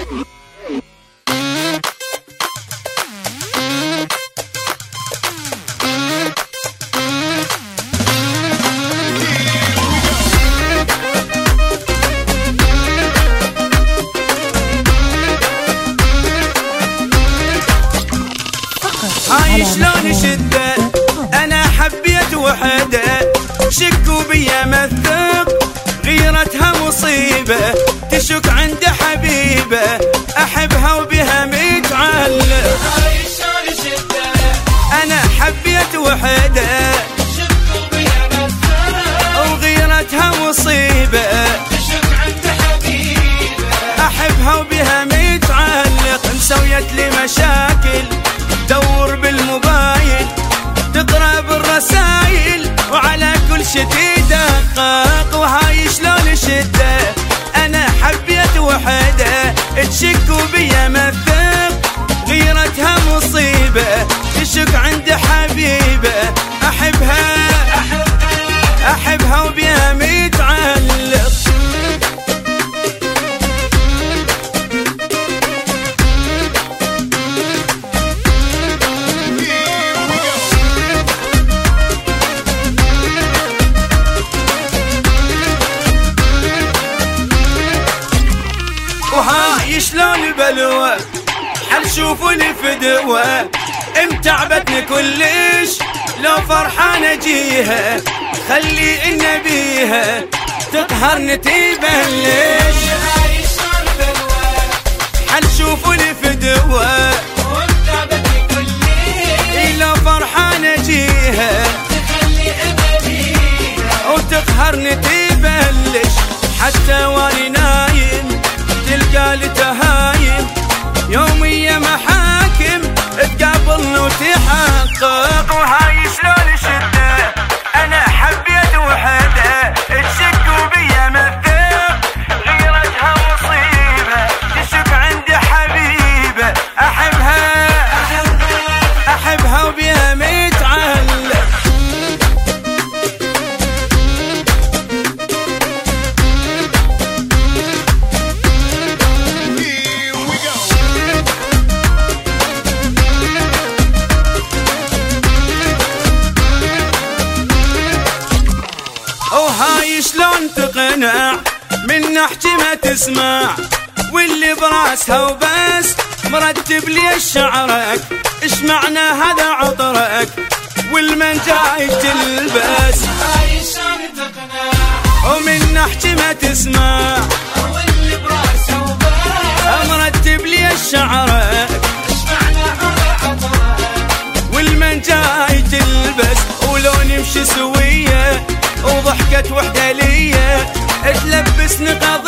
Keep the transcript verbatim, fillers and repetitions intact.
هاي شلون شدة أنا حبيت وحدة، شكوا بيا مثق غيرتها مصيبة، تشك عند حبيبة أحبها وبها متعلق. هاي شلون شدة أنا حبيت وحدة، شكوا بيا مثق وغيرتها مصيبة، تشك عند حبيبة أحبها وبها متعلق. مسويت لي مشاكل دور بالموبايل، تقرأ بالرسايل وعلى كل شي تدقق. وهاي شلون شدة أنا حبيت وحدة، تشكوا بيا مثق غيرتها مصيبة، تشك عند حبيبة أحبها أحبها وبيها متعلق. وهاي شلون بلوى حل شوفوني فدوى، امتعبتني كلش لو فرحانة جيها، خلي إن بيها تقهرني تبلش. هاي شلون بلوى حل شوفوني فدوى، وامتعبتني كلش لو فرحانة جيها تخلي أنا بيها وتقهرني تبلش. حتى واني نايم تلقى لي تهايم، يومية محاكم تقابلني وتحقق. وهاي شلون شدة أنا حبيت وحدة، تشكوا بيا مثق غيرتها مصيبة، تشك عند حبيبة أحبها أحبها وبيها متعلق. وهاي شلون تقنع من نحكي ما تسمع، واللي براسها وبس مرتب لي شعرك، اش معنى هذا عطرك والمن جاي تلبس. هاي شلون تقنع ومن نحكي ما تسمع، واللي براسه وبس مرتب لي شعرك، ايش معنى هذا عطرك والمن جاي تلبس. ولو نمشي سوية وضحكت وحدة ليا تلبسني قضية